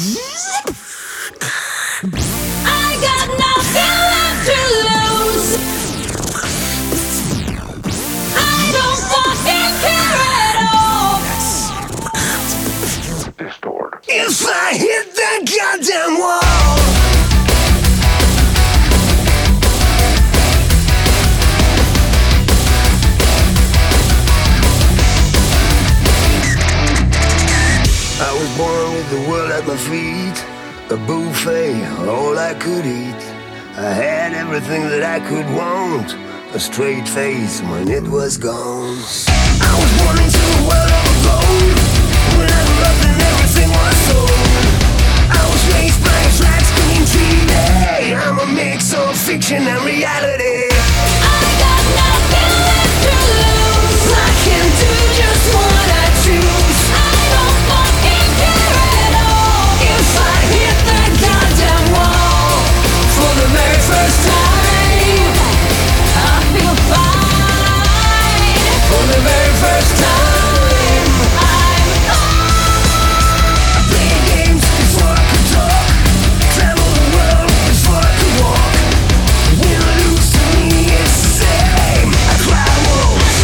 I got nothing left to lose. I don't fucking care at all. Distort. If I hit that goddamn wall, I was born with the world at my feet, a buffet, all I could eat. I had everything that I could want, a straight face when it was gone. I was born into a world of gold, when I grew up and everything was sold. I was raised by a flat screen TV. I'm a mix of fiction and reality. I got nothing left to lose. I can do just what I choose. I don't fucking care at all. If I hit that goddamn wall for the very first time, I feel fine. for the very first time, I'm play games before I could talk, travel the world before I could walk. Win or lose to me, it's the same. I cry wolf,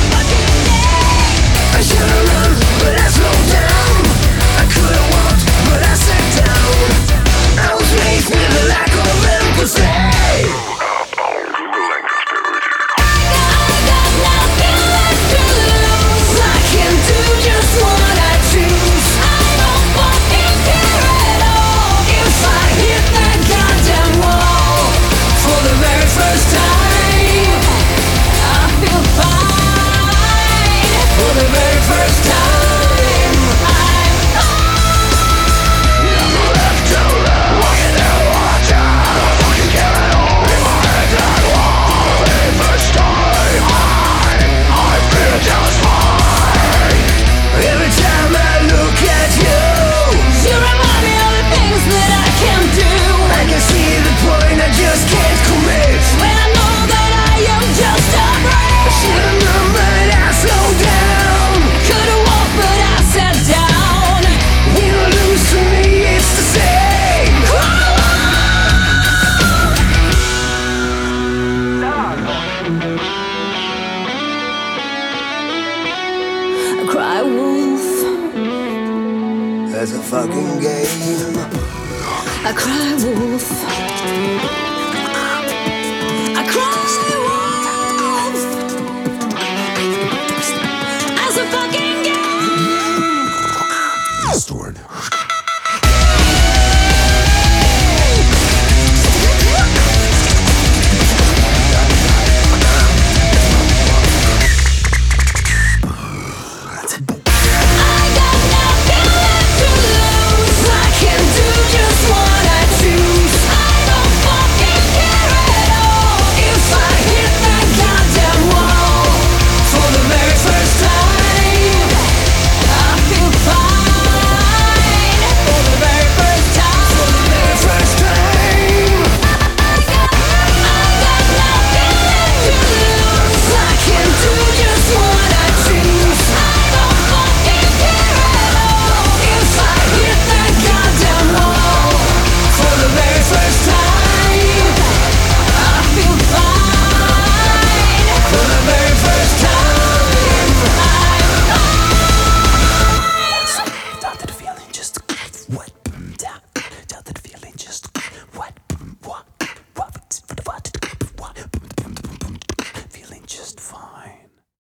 I should've run, but I slowed down. I could've walked, but I sat down. I was raised with a lack of empathy. got nothing left to lose. I can do just what I choose. I don't fucking care at all. If I hit that goddamn wall for the very first time, I feel fine. for the very first time, every time I look at you, You remind me of the things that I can do. I can see the point, I just can't commit. When I know that I am just a brain. Should've known, but I slowed down. Could've walked, but I sat down. Win or lose to me, it's the same. I cry wolf. That's a fucking game. I cry wolf.